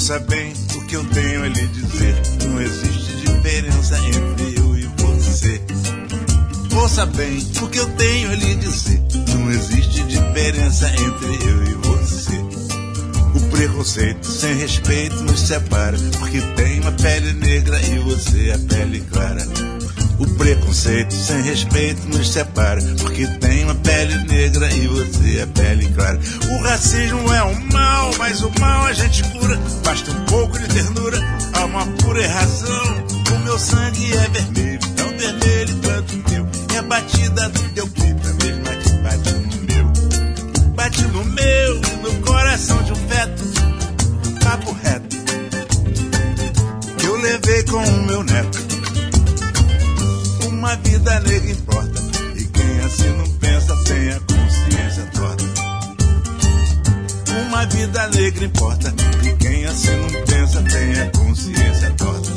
Ouça bem o que eu tenho a lhe dizer. Não existe diferença entre eu e você. Ouça bem o que eu tenho a lhe dizer. Não existe diferença entre eu e você. O preconceito sem respeito nos separa, porque tem uma pele negra e você a pele clara. O preconceito sem respeito nos separa, porque tem uma pele negra e você a pele clara. O racismo é um mal, mas o mal a gente cura. Basta um pouco de ternura, há uma pura razão. O meu sangue é vermelho, tão vermelho quanto o teu. E a batida do teu peito é a mesma que bate no meu. Bate no meu e no coração de um feto. Papo reto que eu levei com o meu neto. Uma vida negra importa, e quem assim não pensa tem a consciência torta. Uma vida negra importa, e quem assim não pensa tem a consciência torta.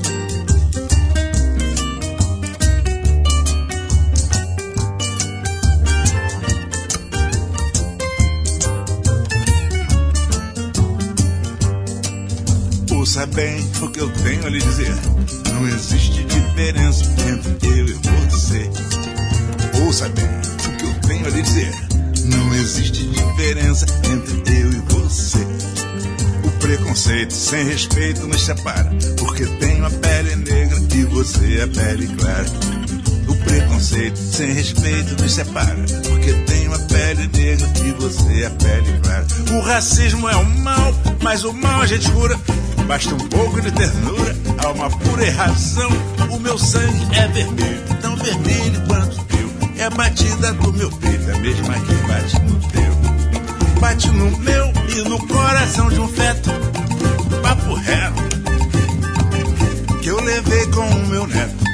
Ouça bem o que eu tenho a lhe dizer. Não existe diferença entre eu e você. Ouça bem o que eu tenho a lhe dizer. Não existe diferença entre eu e você. O preconceito sem respeito nos separa, porque tenho a pele negra e você a pele clara. O preconceito sem respeito nos separa, porque tenho a pele negra e você a pele clara. O racismo é um mal, mas o mal a gente cura. Basta um pouco de ternura, há uma pura razão. O meu sangue é vermelho, tão vermelho quanto o teu. É a batida do meu peito, é a mesma que bate no teu. Bate no meu e no coração de um feto. Papo reto que eu levei com o meu neto.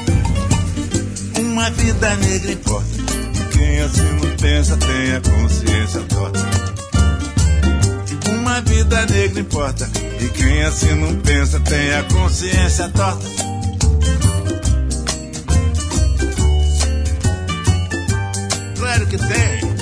Uma vida negra importa, e quem assim não pensa tem a consciência torta. Uma vida negra importa, e quem assim não pensa tem a consciência torta. Claro que tem.